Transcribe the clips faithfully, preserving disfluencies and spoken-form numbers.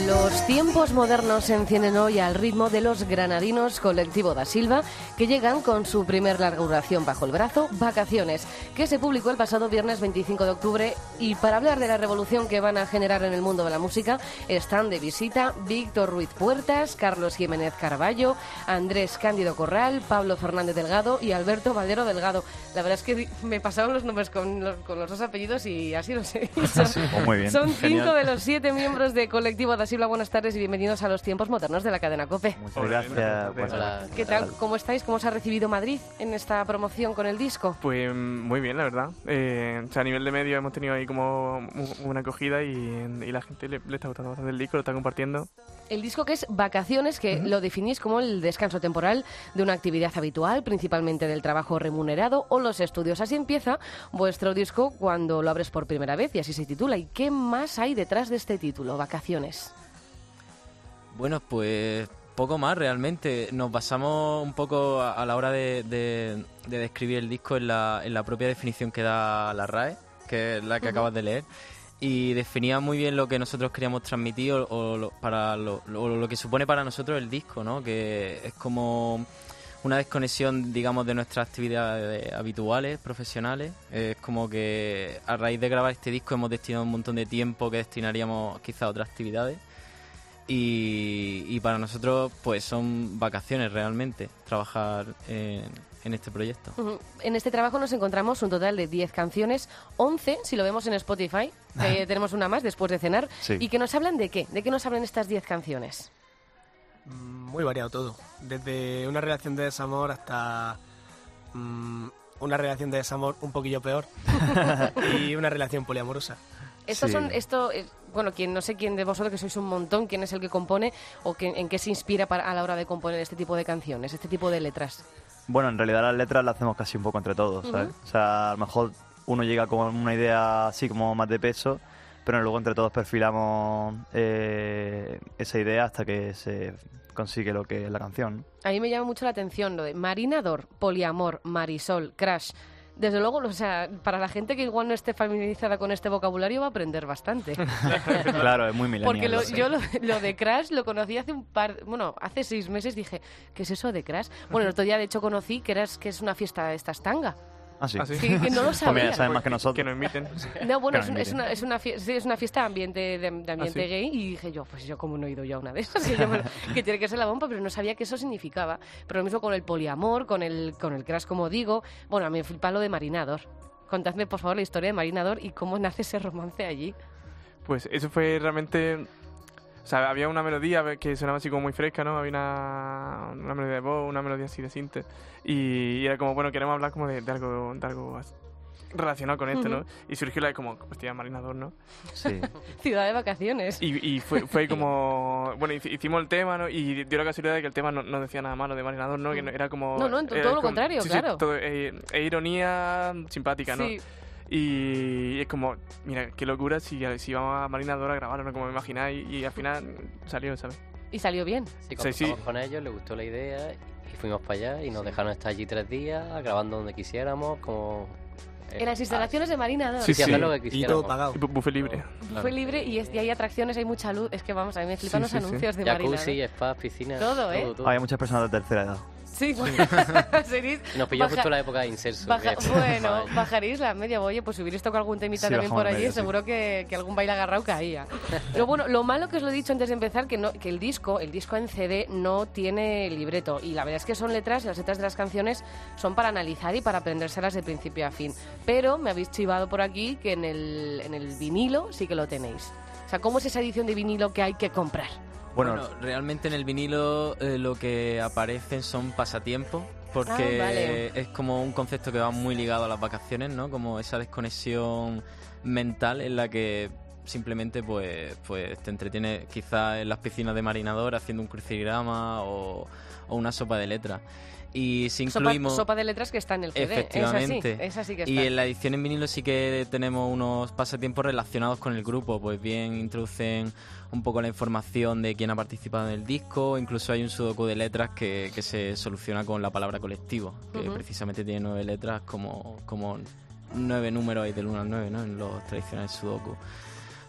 Los tiempos modernos se encienden hoy al ritmo de los granadinos Colectivo da Silva, que llegan con su primer larga duración bajo el brazo, Vacaciones, que se publicó el pasado viernes veinticinco de octubre. Y para hablar de la revolución que van a generar en el mundo de la música, están de visita Víctor Ruiz Puertas, Carlos Jiménez Carballo, Andrés Cándido Corral, Pablo Fernández Delgado y Alberto Valdero Delgado. La verdad es que me pasaron los nombres con los, con los dos apellidos y así los he dicho. Sí, oh, muy bien. Son cinco Genial. de los siete miembros de Colectivo da Silva. Buenas tardes y bienvenidos a los tiempos modernos de la cadena COPE. Muchas gracias. Buenas tardes. ¿Qué tal? ¿Cómo estáis? ¿Cómo os ha recibido Madrid en esta promoción con el disco? Pues muy bien, la verdad. Eh, o sea, a nivel de medio hemos tenido ahí como una acogida y, y la gente le, le está gustando bastante el disco, lo está compartiendo. El disco que es Vacaciones, que uh-huh. lo definís como el descanso temporal de una actividad habitual, principalmente del trabajo remunerado o los estudios. Así empieza vuestro disco cuando lo abres por primera vez y así se titula. ¿Y qué más hay detrás de este título, Vacaciones? Bueno, pues poco más realmente. Nos basamos un poco a, a la hora de, de, de describir el disco en la, en la propia definición que da la R A E, que es la que uh-huh. acabas de leer, y definía muy bien lo que nosotros queríamos transmitir o, o, lo, para lo, lo, lo que supone para nosotros el disco, ¿no? Que es como una desconexión, digamos, de nuestras actividades habituales, profesionales. Es como que a raíz de grabar este disco hemos destinado un montón de tiempo que destinaríamos quizá a otras actividades. Y, y para nosotros pues son vacaciones realmente trabajar en, en este proyecto. Uh-huh. En este trabajo nos encontramos un total de diez canciones, once si lo vemos en Spotify, que tenemos una más después de cenar, sí. ¿Y que nos hablan de qué? ¿De qué nos hablan estas diez canciones? Muy variado todo, desde una relación de desamor hasta um, una relación de desamor un poquillo peor y una relación poliamorosa. Estos sí. son, esto, bueno, quien no sé quién de vosotros, que sois un montón, quién es el que compone o que, en qué se inspira para, a la hora de componer este tipo de canciones, este tipo de letras. Bueno, en realidad las letras las hacemos casi un poco entre todos, ¿sabes? Uh-huh. O sea, a lo mejor uno llega con una idea así como más de peso, pero luego entre todos perfilamos eh, esa idea hasta que se consigue lo que es la canción. A mí me llama mucho la atención lo de marinador, poliamor, marisol, crash. Desde luego, o sea, para la gente que igual no esté familiarizada con este vocabulario va a aprender bastante. Claro, es muy millennial. Porque lo, sí. yo lo, lo de Crash lo conocí hace un par, bueno, hace seis meses dije, ¿qué es eso de Crash? Bueno, el otro día de hecho conocí que, eras, que es una fiesta de estas tanga. Ah, sí. ¿Ah, sí? Sí, que no lo sabía. Pues mira, saben más que nosotros. Que nos inviten. No, bueno, es, no es, una, es, una fiesta, sí, es una fiesta ambiente, de, de ambiente ¿Ah, sí? gay y dije yo, pues yo como no he ido yo a una de esas, que, yo me, que tiene que ser la bomba, pero no sabía que eso significaba. Pero lo mismo con el poliamor, con el, con el crash, como digo. Bueno, a mí me flipa lo de marinador. Contadme, por favor, la historia de Marinador y cómo nace ese romance allí. Pues eso fue realmente... O sea, había una melodía que sonaba así como muy fresca, ¿no? Había una, una melodía de voz, una melodía así de sinte. Y, y era como, bueno, queremos hablar como de, de algo de algo relacionado con esto, uh-huh. ¿no? Y surgió la de como, hostia, Marinador, ¿no? Sí. Ciudad de vacaciones. Y, y fue, fue como... Bueno, hicimos el tema, ¿no? Y dio la casualidad de que el tema no, no decía nada malo de Marinador, ¿no? Que no, era como... No, no, todo lo como, contrario, sí, claro. Sí, todo, eh, e ironía simpática, ¿no? Sí. Y es como, mira, qué locura si, si vamos a Marinador a grabarlo, ¿no? Como me imagináis, y, y al final salió, ¿sabes? ¿Y salió bien? Sí, cuando sí, estamos sí. con ellos, les gustó la idea y fuimos para allá y nos sí. dejaron estar allí tres días, grabando donde quisiéramos, como... En las instalaciones ah, de Marinador. Sí, sí. sí. Lo que y todo pagado. Y buffet libre. Buffet claro. libre y, es, y hay atracciones, hay mucha luz. Es que vamos, a mí me flipan sí, los sí, anuncios sí. de Marinador. Jacuzzi, spa, piscina. Todo, ¿eh? Todo, todo. Hay muchas personas de tercera edad. Sí, bueno. Nos pilló Baja... justo la época de incenso. Baja... Bueno, bajaréis la media. Oye, pues si hubierais tocado algún temita sí, también por allí, medio, seguro sí. que, que algún baile agarrado caía. Pero bueno, lo malo que os lo he dicho antes de empezar, que, no, que el disco, el disco en C D no tiene libreto. Y la verdad es que son letras, las letras de las canciones son para analizar y para aprendérselas de principio a fin. Pero me habéis chivado por aquí que en el, en el vinilo sí que lo tenéis. O sea, ¿cómo es esa edición de vinilo que hay que comprar? Bueno, bueno realmente en el vinilo eh, lo que aparecen son pasatiempos, porque ah, vale. es como un concepto que va muy ligado a las vacaciones, ¿no? Como esa desconexión mental en la que simplemente pues, pues te entretienes quizás en las piscinas de Marinador haciendo un crucigrama o, o una sopa de letras. Y si incluimos... Sopa, sopa de letras que está en el C D. Efectivamente. Esa sí, esa sí que está. Y en la edición en vinilo sí que tenemos unos pasatiempos relacionados con el grupo. Pues bien, introducen un poco la información de quién ha participado en el disco. Incluso hay un sudoku de letras que, que se soluciona con la palabra colectivo, que uh-huh. precisamente tiene nueve letras como, como nueve números ahí del uno al nueve, ¿no? En los tradicionales sudoku. O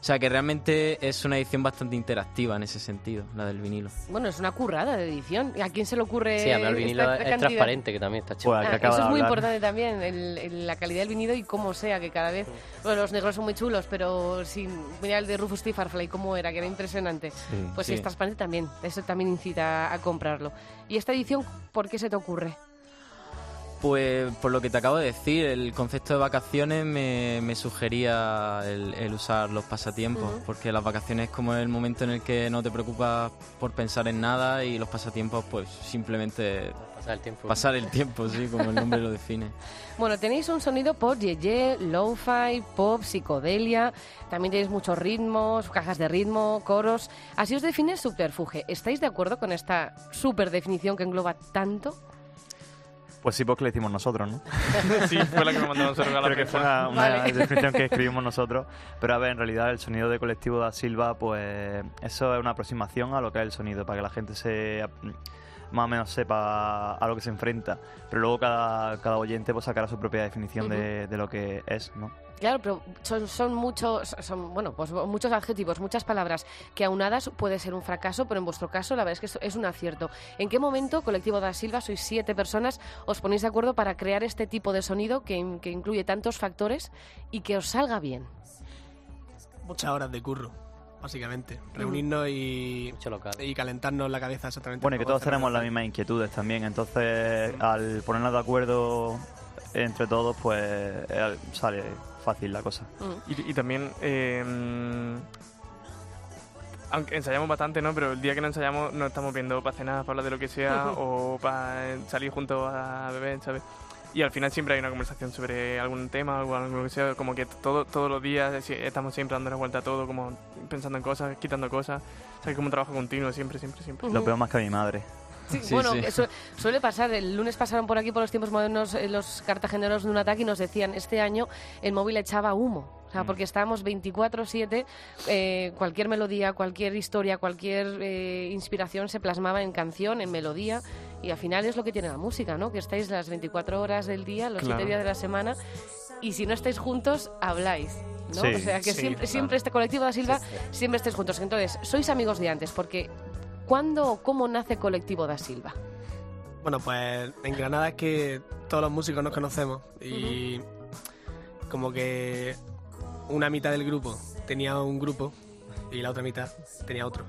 sea que realmente es una edición bastante interactiva en ese sentido, la del vinilo. Bueno, es una currada de edición. ¿A quién se le ocurre? Sí, a mí el vinilo esta es cantidad? transparente, que también está chulo. Pues, Ah, que acaba eso de es muy hablar. importante también, el, el- la calidad del vinilo y cómo sea, que cada vez... Bueno, los negros son muy chulos, pero sin mira el de Rufus T. Farfly, cómo era, que era impresionante. Sí. Pues Sí. si es transparente también, eso también incita a comprarlo. ¿Y esta edición por qué se te ocurre? Pues por lo que te acabo de decir, el concepto de vacaciones me, me sugería el, el usar los pasatiempos, Ujú. porque las vacaciones es como el momento en el que no te preocupas por pensar en nada y los pasatiempos pues simplemente Pasar el tiempo. pasar el tiempo, sí, como el nombre lo define. Bueno, tenéis un sonido pop, yeye, lo-fi, pop, psicodelia, también tenéis muchos ritmos, cajas de ritmo, coros. Así os define Subterfuge. ¿Estáis de acuerdo con esta super definición que engloba tanto? Pues sí, porque la hicimos nosotros, ¿no? Sí, fue la que me mandó nosotros a la Creo que fue prensa. una, una Vale. definición que escribimos nosotros. Pero a ver, en realidad el sonido de Colectivo da Silva, pues eso es una aproximación a lo que es el sonido, para que la gente se más o menos sepa a lo que se enfrenta. Pero luego cada, cada oyente pues sacará su propia definición de, de lo que es, ¿no? Claro, pero son, son muchos, son, bueno, pues muchos adjetivos, muchas palabras que aunadas puede ser un fracaso, pero en vuestro caso la verdad es que es, es un acierto. ¿En qué momento, Colectivo da Silva, sois siete personas, os ponéis de acuerdo para crear este tipo de sonido que, que incluye tantos factores y que os salga bien? Muchas horas de curro, básicamente. Reunirnos y, Mucho local. y calentarnos la cabeza exactamente. Bueno, y que cómo todos hacer tenemos la las mismas inquietudes también, entonces al ponernos de acuerdo entre todos, pues eh, sale fácil la cosa. Mm. Y, y también, eh, aunque ensayamos bastante, ¿no? Pero el día que no ensayamos no estamos viendo para cenar, para hablar de lo que sea, o para salir juntos a beber, ¿sabes? Y al final siempre hay una conversación sobre algún tema o algo que sea, como que todo, todos los días sí, estamos siempre dando la vuelta a todo, como pensando en cosas, quitando cosas. O sea, es como un trabajo continuo, siempre, siempre, siempre. Lo peor más que a mi madre. Sí, Sí, bueno, sí. que su- suele pasar. El lunes pasaron por aquí, por los tiempos modernos, eh, los cartageneros de un ataque y nos decían, este año el móvil echaba humo. O sea, porque estábamos veinticuatro siete, eh, cualquier melodía, cualquier historia, cualquier eh, inspiración se plasmaba en canción, en melodía, y al final es lo que tiene la música, ¿no? Que estáis las veinticuatro horas del día, los Claro. siete días de la semana, y si no estáis juntos, habláis, ¿no? Sí, o sea, que sí, siempre, claro. siempre este Colectivo da Silva, Sí, sí. siempre estáis juntos. Entonces, sois amigos de antes, porque ¿cuándo o cómo nace Colectivo da Silva? Bueno, pues en Granada es que todos los músicos nos conocemos y como que una mitad del grupo tenía un grupo y la otra mitad tenía otro.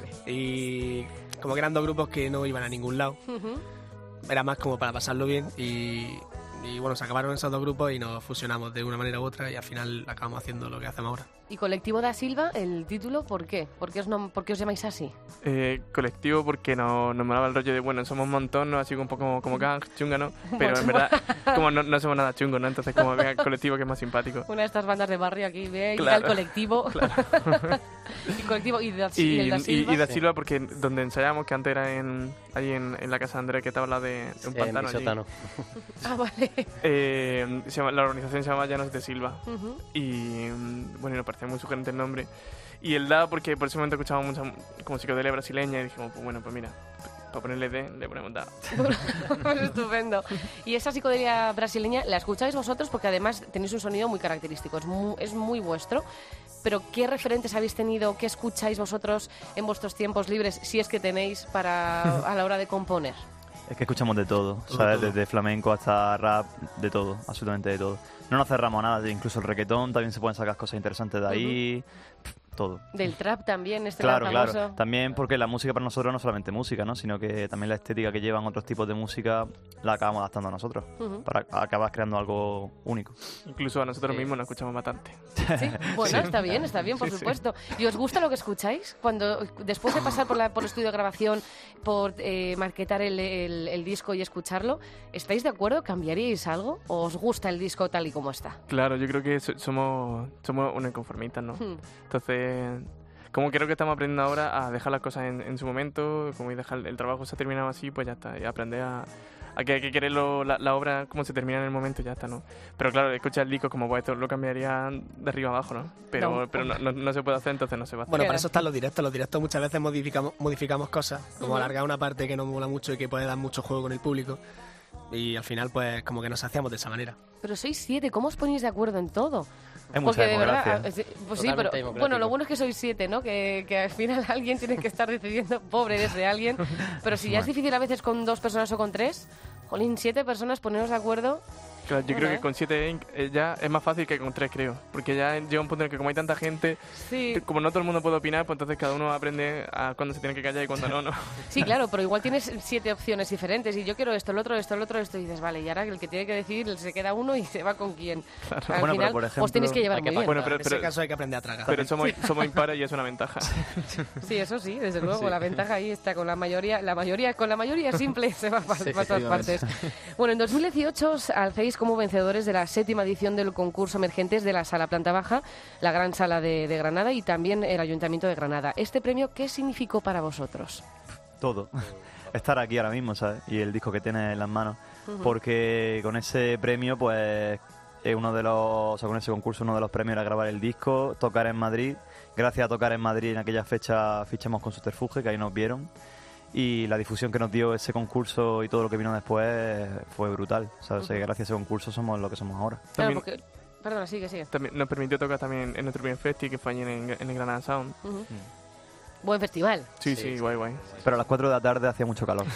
Y como que eran dos grupos que no iban a ningún lado. Ujú. Era más como para pasarlo bien y, y bueno, se acabaron esos dos grupos y nos fusionamos de una manera u otra y al final acabamos haciendo lo que hacemos ahora. Y Colectivo da Silva, el título, ¿por qué? ¿Por qué os, nom- por qué os llamáis así? Eh, colectivo porque nos, nos molaba el rollo de, bueno, somos un montón, ¿no? Así un poco como, como gang, chunga, ¿no? Pero en verdad, como no, no somos nada chungos, ¿no? Entonces como venga, colectivo que es más simpático. Una de estas bandas de barrio aquí, ve, y Claro. tal Colectivo. y Colectivo y, da, y Y, el da y, Silva. y da Silva porque donde ensayamos, que antes era en, ahí en, en la casa de Andrés, que estaba al lado de, de un En pantano mi allí. sótano. Ah, vale. Eh, se llama- la organización se llama Llanos de Silva. Ujú. Y mm, bueno, y nos parecía muy sugerente el nombre. Y el da porque por ese momento escuchábamos mucha como psicodelia brasileña y dijimos, pues bueno, pues mira, para ponerle D, le ponemos da. Pues estupendo. Y esa psicodelia brasileña, ¿la escucháis vosotros? Porque además tenéis un sonido muy característico, es muy, es muy vuestro. Pero ¿qué referentes habéis tenido? ¿Qué escucháis vosotros en vuestros tiempos libres, si es que tenéis, para a la hora de componer? Es que escuchamos de todo, Todo, ¿sabes? todo. Desde flamenco hasta rap, de todo, absolutamente de todo. No nos cerramos a nada, incluso el reggaetón también se pueden sacar cosas interesantes de ahí, pff, todo. Del trap también, este Claro, tan claro. famoso. También porque la música para nosotros no es solamente música, ¿no? Sino que también la estética que llevan otros tipos de música la acabamos adaptando a nosotros, Ujú. para acabar creando algo único. Incluso a nosotros Sí. mismos nos escuchamos bastante. Sí, bueno, está bien, está bien, por Sí, sí. supuesto. ¿Y os gusta lo que escucháis? Cuando después de pasar por, la, por el estudio de grabación, por eh, marketar el, el- el disco y escucharlo, ¿estáis de acuerdo? ¿Cambiaríais algo? ¿O os gusta el disco tal y como está? Claro, yo creo que so- somos, somos unos inconformistas, ¿no? Hmm. Entonces, como creo que estamos aprendiendo ahora a dejar las cosas en, en su momento, como y dejar el trabajo se ha terminado así, pues ya está, y aprender a, a que hay que querer lo- la, la obra como se termina en el momento, ya está, ¿no? Pero claro, escuchar el disco como pues esto lo cambiaría de arriba abajo, ¿no? Pero No. no, pero no, no, no se puede hacer, entonces no se va a hacer. Bueno, Claro. para eso están los directos. Los directos muchas veces modificamos, modificamos cosas, como Ujú. alargar una parte que nos mola mucho y que puede dar mucho juego con el público. Y al final, pues, como que nos hacíamos de esa manera. Pero sois siete, ¿cómo os ponéis de acuerdo en todo? Hay mucha Porque de verdad, democracia. eh, pues sí, Totalmente pero democrático. bueno, lo bueno es que sois siete, ¿no? Que, que al final alguien tiene que estar decidiendo, pobre desde alguien. Pero si ya es difícil a veces con dos personas o con tres, jolín, siete personas ponernos de acuerdo. Claro, yo Bueno, creo ¿eh? que con siete Inc eh, ya es más fácil que con tres, creo. Porque ya llega un punto en el que como hay tanta gente, Sí. como no todo el mundo puede opinar, pues entonces cada uno aprende a cuándo se tiene que callar y cuándo no, ¿no? Sí, claro, pero igual tienes siete opciones diferentes y yo quiero esto, el otro, esto, el otro, esto, y dices, vale, y ahora el que tiene que decidir se queda uno y se va con quién. Al Bueno, pero final, por ejemplo, os tenéis que llevar hay que muy bien. Bueno, pero, en ese pero, caso hay que aprender a tragar. pero somos, somos impares y es una ventaja. Sí, eso sí, desde luego, Sí. la ventaja ahí está con la mayoría, la mayoría, con la mayoría simple se va para, Sí, para todas partes. Bueno, en dos mil dieciocho os alcéis como vencedores de la séptima edición del concurso Emergentes de la Sala Planta Baja, la Gran Sala de, de Granada y también el Ayuntamiento de Granada. ¿Este premio qué significó para vosotros? Todo. Estar aquí ahora mismo, ¿sabes? Y el disco que tienes en las manos. Porque con ese premio, pues, es uno de los, o sea, con ese concurso, uno de los premios era grabar el disco, tocar en Madrid. Gracias a tocar en Madrid en aquella fecha fichamos con Subterfuge, que ahí nos vieron. Y la difusión que nos dio ese concurso y todo lo que vino después fue brutal. ¿Sabes? Ujú. Gracias a ese concurso somos lo que somos ahora. Claro, También- porque... Perdona, sigue, sigue. También nos permitió tocar también en nuestro primer festi, que fue ayer en, en el Granada Sound. Ujú. Buen festival. Sí, Sí, sí, sí. guay, guay. Pero a las cuatro de la tarde hacía mucho calor.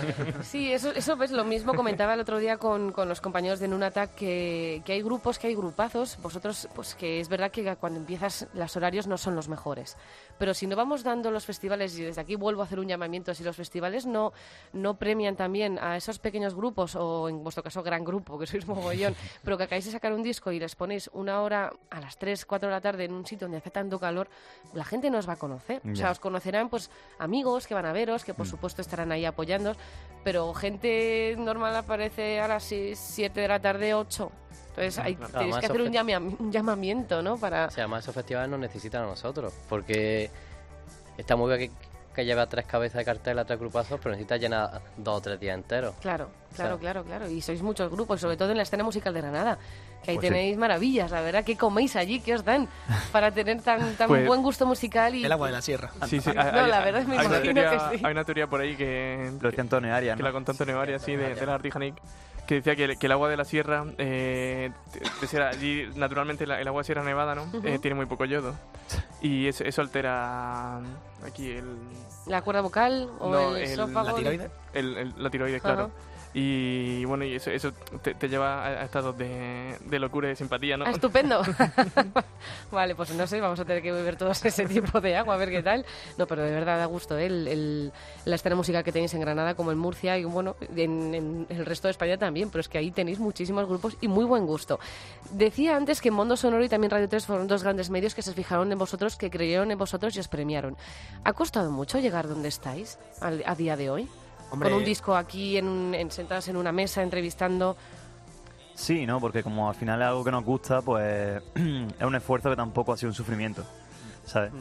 Sí, eso, eso ves, lo mismo comentaba el otro día con, con los compañeros de Nunatak, que, que hay grupos, que hay grupazos, vosotros, pues que es verdad que cuando empiezas los horarios no son los mejores, pero si no vamos dando los festivales, y desde aquí vuelvo a hacer un llamamiento, si los festivales no, no premian también a esos pequeños grupos, o en vuestro caso gran grupo, que sois mogollón, pero que acabáis de sacar un disco y les ponéis una hora a las tres, cuatro de la tarde en un sitio donde hace tanto calor, la gente no os va a conocer, o sea, Ya. os conocerán pues amigos que van a veros, que por supuesto estarán ahí apoyando, pero gente normal aparece a las siete de la tarde, ocho. Entonces hay, Claro, tenéis además que hacer un, ofre- llama- un llamamiento, ¿no? Para... O sea, además esos festivales nos necesitan a nosotros, porque está muy bien que, que lleva tres cabezas de cartel a tres grupazos, pero necesita llenar dos o tres días enteros. Claro, claro, O sea- claro, claro. Y sois muchos grupos, sobre todo en la escena musical de Granada, que ahí Pues sí. tenéis maravillas, la verdad. ¿Qué coméis allí? ¿Qué os dan para tener tan, tan Pues- buen gusto musical? Y El agua de la sierra. Sí, sí. No, la verdad me hay una imagino teoría, que sí. Hay una teoría por ahí que, Lo decía Antonio Arias, que ¿no? la contó Antonio Arias, sí, de, de la Artijanic, que decía que el, que el agua de la sierra, eh, de ser allí, naturalmente la- el agua de Sierra Nevada, ¿no? Ujú. Eh, tiene muy poco yodo. Y eso, eso altera aquí el, ¿La cuerda vocal o No, el el- esófago? ¿La tiroides? el, el- la tiroides, Ajá. claro. Y bueno, y eso, eso te, te lleva a, a estados de, de locura y de simpatía, ¿no? Ah, estupendo. Vale, pues no sé, vamos a tener que beber todos ese tipo de agua, a ver qué tal. No, pero de verdad da gusto, ¿eh? El, el- la escena musical que tenéis en Granada, como en Murcia y bueno, en, en el resto de España también, pero es que ahí tenéis muchísimos grupos y muy buen gusto. Decía antes que Mondo Sonoro y también Radio tres fueron dos grandes medios que se fijaron en vosotros, que creyeron en vosotros y os premiaron. ¿Ha costado mucho llegar donde estáis al- a día de hoy? Hombre, Con un disco aquí, en, un- en- sentados en una mesa, entrevistando... Sí, ¿no? Porque como al final es algo que nos gusta, pues es un esfuerzo que tampoco ha sido un sufrimiento, ¿sabes?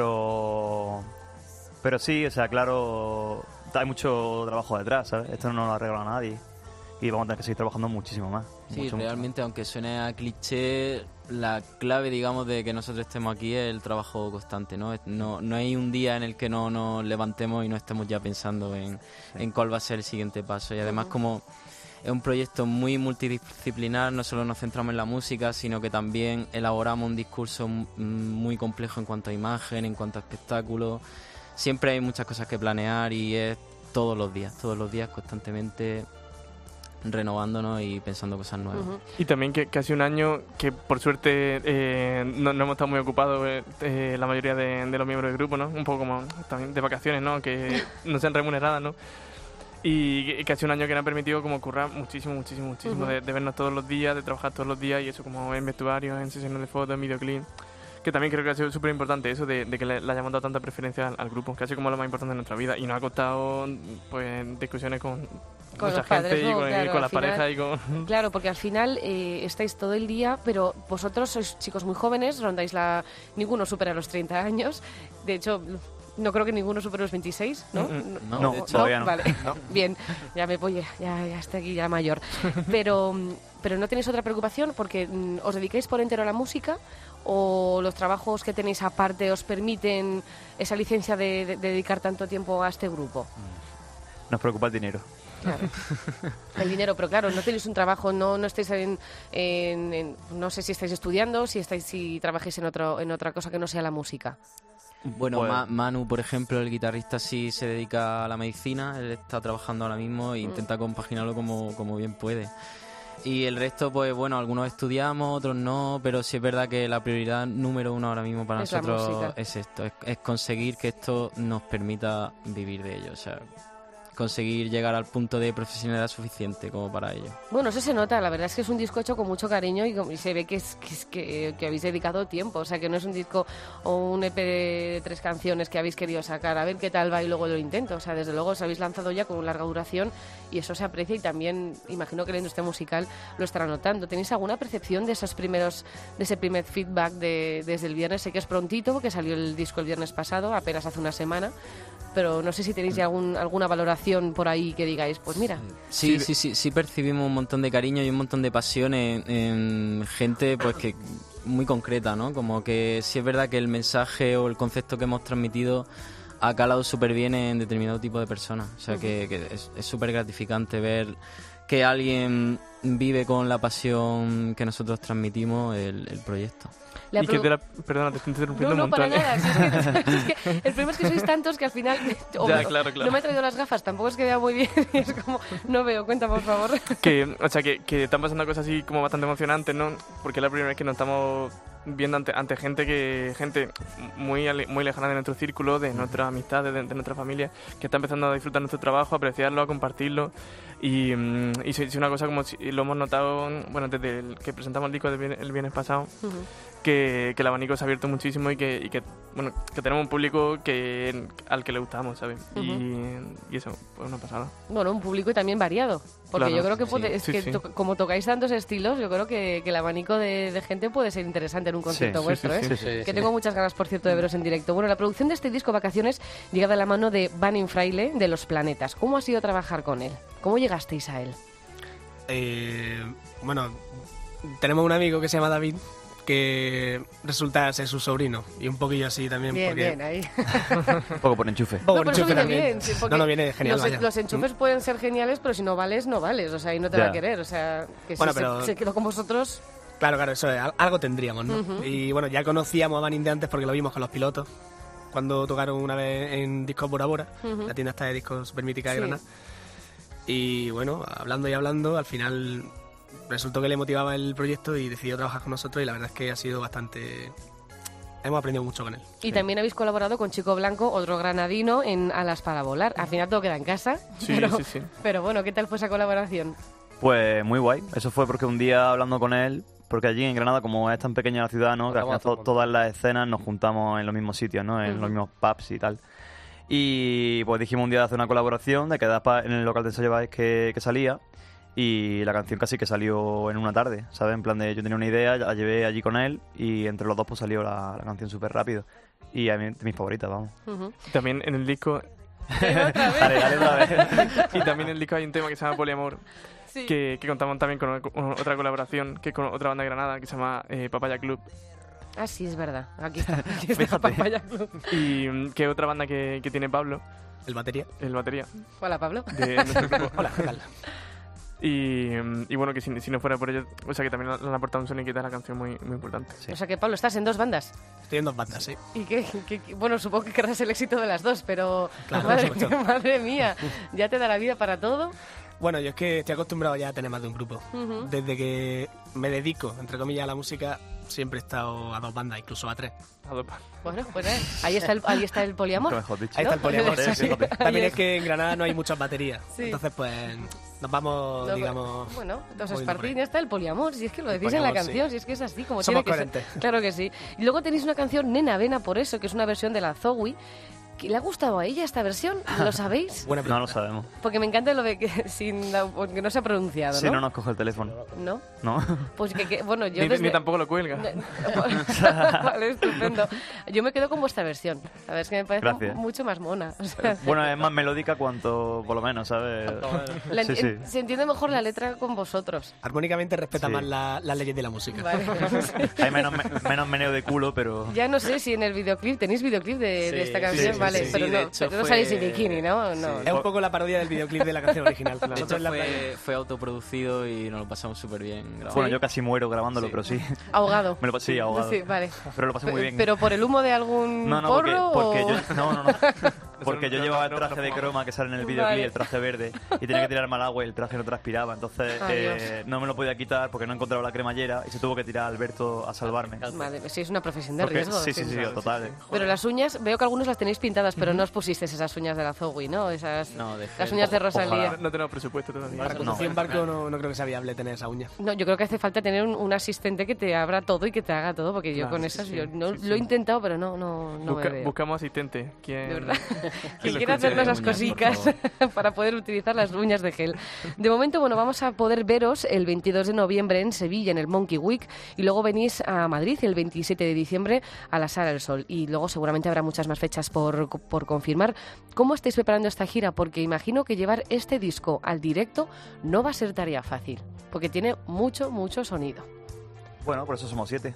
Pero pero sí, o sea, claro, hay mucho trabajo detrás, ¿sabes? Esto no lo arregla nadie y vamos a tener que seguir trabajando muchísimo más. Sí, mucho, mucho realmente, aunque suene a cliché, la clave, digamos, de que nosotros estemos aquí es el trabajo constante, ¿no? Es- No, no hay un día en el que no nos levantemos y no estemos ya pensando en, en cuál va a ser el siguiente paso. Y además, como es un proyecto muy multidisciplinar, no solo nos centramos en la música, sino que también elaboramos un discurso m- muy complejo en cuanto a imagen, en cuanto a espectáculo. Siempre hay muchas cosas que planear y es todos los días, todos los días constantemente renovándonos y pensando cosas nuevas. Ujú. Y también que, que hace un año que por suerte eh, no, no hemos estado muy ocupados eh, eh, la mayoría de, de los miembros del grupo, ¿no? Un poco como también de vacaciones, ¿no? Que no sean remuneradas, ¿no? Y que, que hace un año que nos ha permitido como currar muchísimo, muchísimo, muchísimo, Ujú. de, de vernos todos los días, de trabajar todos los días y eso como en vestuarios, en sesiones de fotos, en videoclip. Que también creo que ha sido súper importante eso de, de que le, le hayamos dado tanta preferencia al, al grupo, que ha sido como lo más importante de nuestra vida. Y nos ha costado pues discusiones con, Con mucha los padres, gente y ¿no? con, y Claro, con al las final- parejas y con... Claro, porque al final eh, estáis todo el día, pero vosotros sois chicos muy jóvenes, rondáis la... Ninguno supera los treinta años. De hecho, no creo que ninguno supere los veintiséis, ¿no? Mm, no, No, de hecho, todavía no. Vale, bien, ya me voy, ya, ya estoy aquí ya mayor. Pero, mm, pero no tenéis otra preocupación porque mm, os dedicáis por entero a la música o los trabajos que tenéis aparte os permiten esa licencia de, de- de dedicar tanto tiempo a este grupo. Nos preocupa el dinero. Claro. El dinero, pero claro, no tenéis un trabajo, no, no estáis en, en, en- no sé si estáis estudiando, si estáis, si trabajáis en otro, en otra cosa que no sea la música. Bueno, Pues- Ma- Manu, por ejemplo, el guitarrista sí se dedica a la medicina, él está trabajando ahora mismo e intenta compaginarlo como, como bien puede. Y el resto, pues bueno, algunos estudiamos, otros no, pero sí es verdad que la prioridad número uno ahora mismo para Es la nosotros música. es esto, es, es conseguir que esto nos permita vivir de ello, o sea, conseguir llegar al punto de profesionalidad suficiente como para ello. Bueno, eso se nota, la verdad es que es un disco hecho con mucho cariño y, com- y se ve que, es, que, es- que, que habéis dedicado tiempo, o sea, que no es un disco o un E P de tres canciones que habéis querido sacar, a ver qué tal va y luego lo intento, o sea, desde luego os habéis lanzado ya con larga duración y eso se aprecia y también imagino que la industria musical lo estará notando. ¿Tenéis alguna percepción de esos primeros, de ese primer feedback de, desde el viernes? Sé que es prontito, porque salió el disco el viernes pasado, apenas hace una semana, pero no sé si tenéis ya algún, alguna valoración por ahí que digáis, pues mira, Sí, sí, sí, sí percibimos un montón de cariño y un montón de pasión en, en gente pues que muy concreta, ¿no? Como que sí es verdad que el mensaje o el concepto que hemos transmitido ha calado súper bien en determinado tipo de personas. O sea que, que es es súper gratificante ver que alguien vive con la pasión que nosotros transmitimos el, el proyecto. la Y que produ- te la... Perdona, te estoy interrumpiendo No, no, un para montón. nada. Si es, que, es que el problema es que sois tantos que al final... o Ya, me- claro, claro. No me he traído las gafas, tampoco es que vea muy bien. Y es como, no veo, cuenta por favor. Que, o sea, que, que están pasando cosas así como bastante emocionantes, ¿no? Porque es la primera vez que nos estamos viendo ante, ante gente que gente muy ale- muy lejana de nuestro círculo, de nuestras amistades, de, de nuestra familia, que está empezando a disfrutar nuestro trabajo, a apreciarlo, a compartirlo. Y, mm, y es una cosa como si lo hemos notado, bueno, desde el que presentamos el disco del viernes- el viernes pasado, que, que el abanico se ha abierto muchísimo y que, y que bueno, que tenemos un público que al que le gustamos, ¿sabes? y, y eso, pues una pasada. Bueno, un público y también variado. Porque Claro. yo creo que, Sí. puede- es Sí, que sí. to- como tocáis tantos estilos, yo creo que, que el abanico de, de gente puede ser interesante en un concierto Sí, vuestro, sí, ¿eh? sí, Sí, Que sí. tengo muchas ganas, por cierto, de veros en directo. Bueno, la producción de este disco Vacaciones llega de la mano de Vanin Fraile, de Los Planetas. ¿Cómo ha sido trabajar con él? ¿Cómo llegasteis a él? Eh, bueno, tenemos un amigo que se llama David que resulta ser su sobrino y un poquillo así también Bien, porque bien, ahí. Un poco por enchufe. un poco No, pero eso enchufe viene también. bien, sí, porque no, no viene genial. Los, vaya. los enchufes pueden ser geniales, pero si no vales, no vales. O sea, y no te Ya. va a querer. O sea, que Bueno, si se- pero- se, quedó con vosotros... Claro, claro, eso es, al- algo tendríamos, ¿no? Ujú. Y bueno, ya conocíamos a Vanin de antes porque lo vimos con los pilotos cuando tocaron una vez en Discos Bora Bora, Ujú. la tienda esta de discos super mítica de Sí. Granada. Y bueno, hablando y hablando, al final resultó que le motivaba el proyecto y decidió trabajar con nosotros y la verdad es que ha sido bastante... Hemos aprendido mucho con él. Y también habéis colaborado con Chico Blanco, otro granadino, en Alas para volar. Al final todo queda en casa. Sí, pero, sí, sí. pero bueno, ¿qué tal fue esa colaboración? Pues muy guay. Eso fue porque un día hablando con él, porque allí en Granada, como es tan pequeña la ciudad, ¿no? Que al final Juntamos a todo to- el mundo. todas las escenas nos juntamos en los mismos sitios, ¿no? En Ujú. los mismos pubs y tal. Y pues dijimos un día de hacer una colaboración, de quedar pa- en el local de ensayo vais que, que salía. Y la canción casi que salió en una tarde, ¿sabes? En plan de, yo tenía una idea, la llevé allí con él y entre los dos pues salió la, la canción súper rápido. Y a mí, de mis favoritas, vamos. Ujú. También en el disco ¿Otra vez? Dale, dale otra vez. y también en el disco hay un tema que se llama Poliamor, Sí. que, que contamos también con, con otra colaboración, que es con otra banda de Granada, que se llama eh, Papaya Club. Ah, sí, es verdad. Aquí está. Aquí está Fíjate. Papaya Club. Y mm, que es otra banda que, que tiene Pablo, El batería. el batería, Hola, Pablo. de nuestro grupo. Hola, ¿qué tal? Y, mm, y bueno, que si, si no fuera por ello, o sea que también le han aportado un sonido a la canción muy, muy importante. Sí. O sea que, Pablo, estás en dos bandas. Estoy en dos bandas, sí. Y que, que- que- bueno, supongo que querrás el éxito de las dos, pero Claro, madre, por supuesto. madre mía, ya te da la vida para todo. Bueno, yo es que estoy acostumbrado ya a tener más de un grupo. Ujú. Desde que me dedico, entre comillas, a la música, siempre he estado a dos bandas, incluso a tres. Adopa. Bueno, pues eh, ahí está el, ahí está el poliamor. Nunca mejor dicho. Ahí está el poliamor. Sí, sí. fíjate. También Ahí es que en Granada no hay muchas baterías. Sí. Entonces, pues, nos vamos, No, digamos... Bueno, dos moviendo por Espartín, ahí. ya está el poliamor, si es que lo El decís en la poliamor, canción, sí. si es que es así como Somos tiene que ser. coherentes. Claro que sí. Y luego tenéis una canción, Nena Vena, por eso, que es una versión de la Zoe. ¿Que ¿Le ha gustado a ella esta versión? ¿Lo sabéis? Buena No pregunta. lo sabemos. Porque me encanta lo de que, sin la- porque no se ha pronunciado, ¿no? Si no nos coge el teléfono. ¿No? ¿No? Pues que, que- bueno, yo Ni, desde... ni tampoco lo cuelga. Vale, estupendo. Yo me quedo con vuestra versión. A ver, es que me parece Gracias. mucho más mona. O sea, Bueno, es más melódica cuanto, por lo menos, ¿sabes? la Sí, enti- sí. Se entiende mejor la letra con vosotros. Armónicamente respeta Sí. más la- las leyes de la música. Vale. Hay menos, me- menos meneo de culo, pero... Ya no sé si en el videoclip, ¿tenéis videoclip de, Sí, de esta sí, canción? sí, Vale, vale, sí, pero, de no, hecho pero no fue- salís en bikini, ¿no? no. Es un poco la parodia del videoclip de la canción original. De Nosotros hecho, en la playa. fue, fue autoproducido y nos lo pasamos súper bien grabando. Bueno, yo casi muero grabándolo, Sí. pero sí. Ahogado. Me lo pasé sí, ahogado. Sí, vale. Pero lo pasé muy bien. ¿Pero por el humo de algún No, no, porque, porro porque o...? yo, no, no, no. Porque yo no, llevaba no, el no, traje no de fumamos. croma que sale en el videoclip, Vale. el traje verde, y tenía que tirarme al agua y el traje no transpiraba. Entonces Ay, eh, no me lo podía quitar porque no encontraba la cremallera y se tuvo que tirar Alberto a salvarme. Vale, sí, es una profesión de Porque- riesgo. sí, sí, sí, total. eh. Pero las uñas, veo que algunos las tenéis pintadas, pero no os pusisteis esas uñas de la Zoe, ¿no? Esas, No, de las gel. uñas de Ojalá. Rosalía. No, no tenemos presupuesto todavía. Para conducir un barco no, no creo que sea viable tener esa uña. No, yo creo que hace falta tener un, un asistente que te abra todo y que te haga todo, porque yo Claro, con sí, esas sí, yo no, sí, sí. lo he intentado, pero no, no, no Busca- me veo. buscamos asistente. ¿Quién, De verdad. ¿quién Que lo quiera escuche? hacernos las uñas, por cositas favor. para poder utilizar las uñas de gel. De momento, bueno, vamos a poder veros el veintidós de noviembre en Sevilla, en el Monkey Week, y luego venís a Madrid el veintisiete de diciembre a la Sala del Sol. Y luego seguramente habrá muchas más fechas por, por confirmar. ¿Cómo estáis preparando esta gira? Porque imagino que llevar este disco al directo no va a ser tarea fácil, porque tiene mucho, mucho sonido. Bueno, por eso somos siete.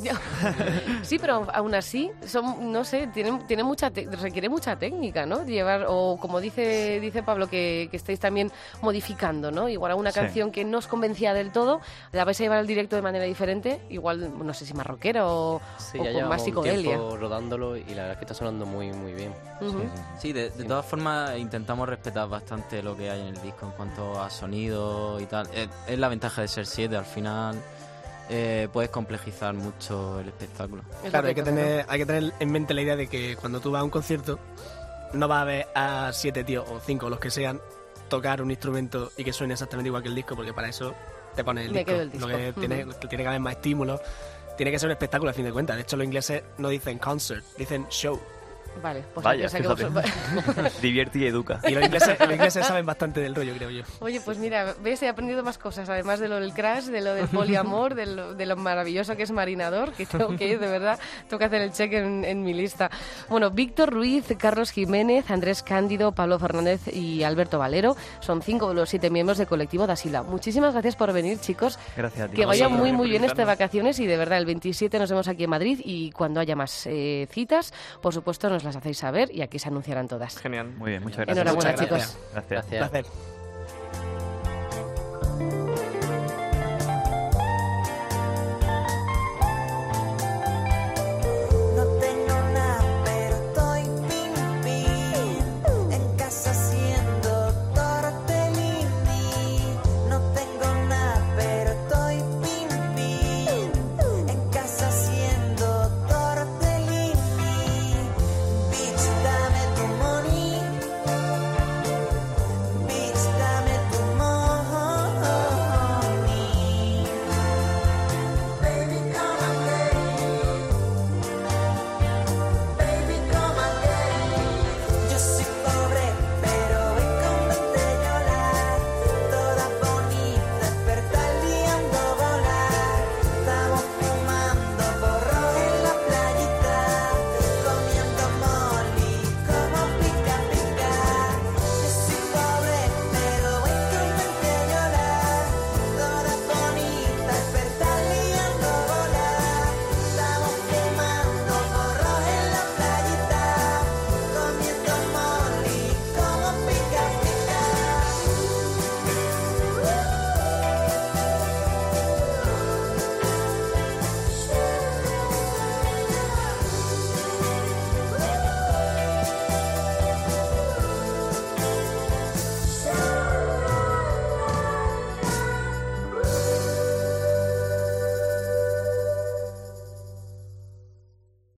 Sí, pero aún así, son, no sé, tiene, tiene mucha te- requiere mucha técnica, ¿no? Llevar, o como dice dice Pablo, que, que estáis también modificando, ¿no? Igual a una Sí. canción que no os convencía del todo, la vais a llevar al directo de manera diferente, igual, no sé si más rockera o, Sí, o ya con llevamos más un psicodelia. tiempo rodándolo y la verdad es que está sonando muy, muy bien. Ujú. Sí, de, de todas formas intentamos respetar bastante lo que hay en el disco en cuanto a sonido y tal. Es, es la ventaja de ser siete, al final eh, puedes complejizar mucho el espectáculo. Es lo Claro, hay que, toca, ¿no? tener, hay que tener en mente la idea de que cuando tú vas a un concierto no vas a ver a siete tíos o cinco, los que sean, tocar un instrumento y que suene exactamente igual que el disco, porque para eso te pones el Me disco. quedo el disco. Lo que tiene, tiene que haber más estímulos, tiene que ser un espectáculo a fin de cuentas. De hecho, los ingleses no dicen concert, dicen show. Vale, pues Vaya, ya sé que vos- fíjate. Divierte y educa. Y los ingleses, los ingleses saben bastante del rollo, creo yo. Oye, pues mira, ves, he aprendido más cosas, además de lo del crash, de lo del poliamor, de lo, de lo maravilloso que es Marinador, que tengo que ir, de verdad, tengo que hacer el check en, en mi lista. Bueno, Víctor Ruiz, Carlos Jiménez, Andrés Cándido, Pablo Fernández y Alberto Valero son cinco de los siete miembros del colectivo Dasila. Muchísimas gracias por venir, chicos. Gracias a ti. Que vaya vosotros muy, por muy bien estas invitarnos. vacaciones y de verdad el veintisiete nos vemos aquí en Madrid y cuando haya más eh, citas, por supuesto, nos las hacéis saber y aquí se anunciarán todas. Genial. Muy bien, muchas gracias. Enhorabuena, Muchas chicos. gracias. Gracias. Gracias. Un placer.